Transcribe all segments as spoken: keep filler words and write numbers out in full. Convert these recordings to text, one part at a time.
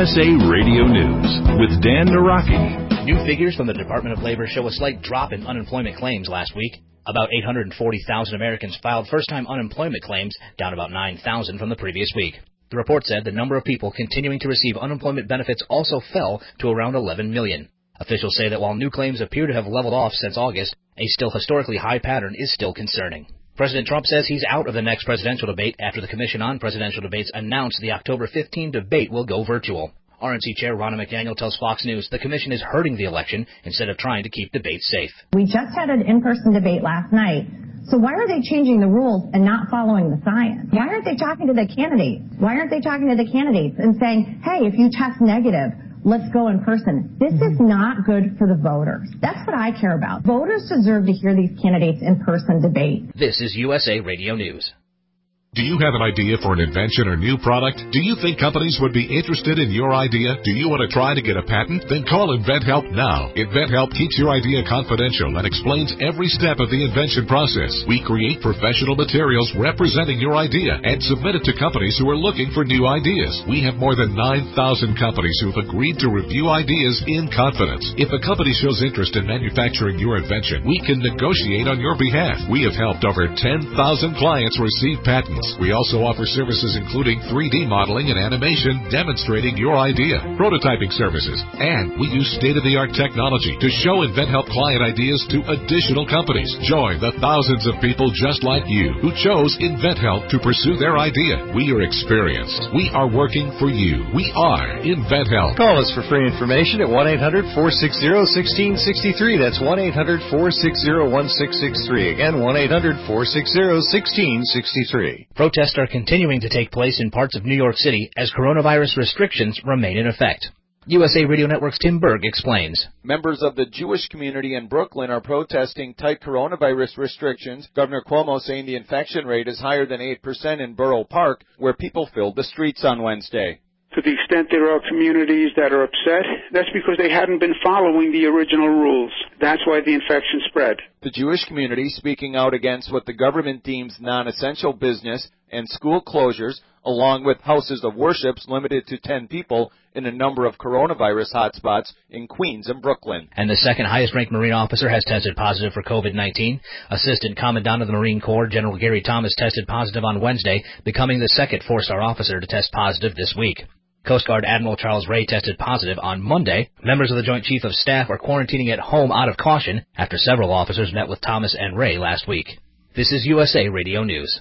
S A Radio News with Dan Naraki. New figures from the Department of Labor show a slight drop in unemployment claims last week. About eight hundred forty thousand Americans filed first-time unemployment claims, down about nine thousand from the previous week. The report said the number of people continuing to receive unemployment benefits also fell to around eleven million. Officials say that while new claims appear to have leveled off since August, a still historically high pattern is still concerning. President Trump says he's out of the next presidential debate after the Commission on Presidential Debates announced the October fifteenth debate will go virtual. R N C Chair Ronna McDaniel tells Fox News the Commission is hurting the election instead of trying to keep debates safe. We just had an in-person debate last night, so why are they changing the rules and not following the science? Why aren't they talking to the candidates? Why aren't they talking to the candidates and saying, hey, if you test negative, let's go in person? This is not good for the voters. That's what I care about. Voters deserve to hear these candidates in-person debate. This is U S A Radio News. Do you have an idea for an invention or new product? Do you think companies would be interested in your idea? Do you want to try to get a patent? Then call InventHelp now. InventHelp keeps your idea confidential and explains every step of the invention process. We create professional materials representing your idea and submit it to companies who are looking for new ideas. We have more than nine thousand companies who have agreed to review ideas in confidence. If a company shows interest in manufacturing your invention, we can negotiate on your behalf. We have helped over ten thousand clients receive patents. We also offer services including three D modeling and animation demonstrating your idea, prototyping services, and we use state-of-the-art technology to show InventHelp client ideas to additional companies. Join the thousands of people just like you who chose InventHelp to pursue their idea. We are experienced. We are working for you. We are InventHelp. Call us for free information at one eight hundred four six zero one six six three. That's one eight hundred four six zero one six six three. Again, one eight hundred four six zero one six six three. Protests are continuing to take place in parts of New York City as coronavirus restrictions remain in effect. U S A Radio Network's Tim Berg explains. Members of the Jewish community in Brooklyn are protesting tight coronavirus restrictions. Governor Cuomo saying the infection rate is higher than eight percent in Borough Park, where people filled the streets on Wednesday. To the extent there are communities that are upset, that's because they hadn't been following the original rules. That's why the infection spread. The Jewish community speaking out against what the government deems non-essential business and school closures, along with houses of worships limited to ten people in a number of coronavirus hotspots in Queens and Brooklyn. And the second highest-ranked Marine officer has tested positive for COVID nineteen. Assistant Commandant of the Marine Corps, General Gary Thomas, tested positive on Wednesday, becoming the second four-star officer to test positive this week. Coast Guard Admiral Charles Ray tested positive on Monday. Members of the Joint Chief of Staff are quarantining at home out of caution after several officers met with Thomas and Ray last week. This is U S A Radio News.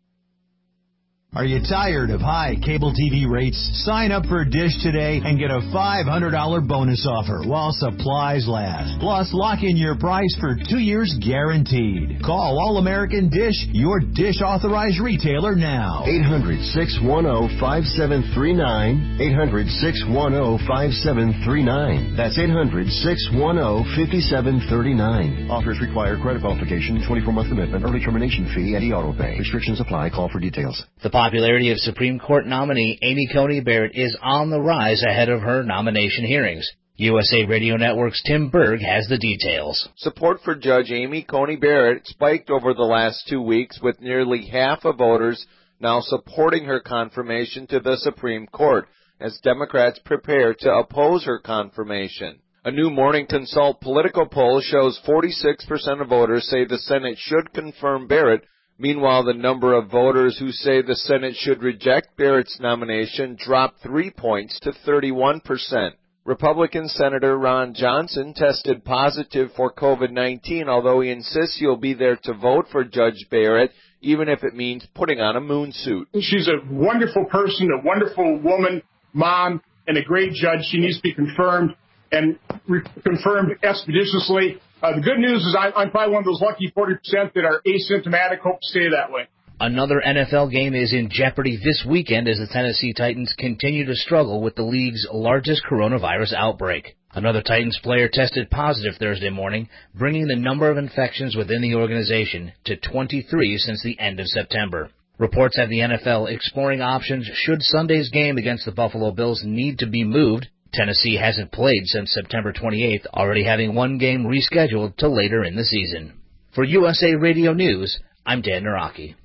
Are you tired of high cable T V rates? Sign up for Dish today and get a five hundred dollars bonus offer while supplies last. Plus, lock in your price for two years guaranteed. Call All-American Dish, your Dish authorized retailer now. eight hundred, six one zero, five seven three nine. eight hundred, six one zero, five seven three nine. That's eight hundred, six one zero, five seven three nine. Offers require credit qualification, twenty-four month commitment, early termination fee, and e-auto pay. Restrictions apply. Call for details. The popularity of Supreme Court nominee Amy Coney Barrett is on the rise ahead of her nomination hearings. U S A Radio Network's Tim Berg has the details. Support for Judge Amy Coney Barrett spiked over the last two weeks, with nearly half of voters now supporting her confirmation to the Supreme Court, as Democrats prepare to oppose her confirmation. A new Morning Consult political poll shows forty-six percent of voters say the Senate should confirm Barrett. Meanwhile, the number of voters who say the Senate should reject Barrett's nomination dropped three points to thirty-one percent. Republican Senator Ron Johnson tested positive for COVID nineteen, although he insists he'll be there to vote for Judge Barrett, even if it means putting on a moon suit. She's a wonderful person, a wonderful woman, mom, and a great judge. She needs to be confirmed and re- confirmed expeditiously. Uh, the good news is I, I'm probably one of those lucky forty percent that are asymptomatic. Hope to stay that way. Another N F L game is in jeopardy this weekend as the Tennessee Titans continue to struggle with the league's largest coronavirus outbreak. Another Titans player tested positive Thursday morning, bringing the number of infections within the organization to twenty-three since the end of September. Reports have the N F L exploring options should Sunday's game against the Buffalo Bills need to be moved. Tennessee hasn't played since September twenty-eighth, already having one game rescheduled to later in the season. For U S A Radio News, I'm Dan Naraki.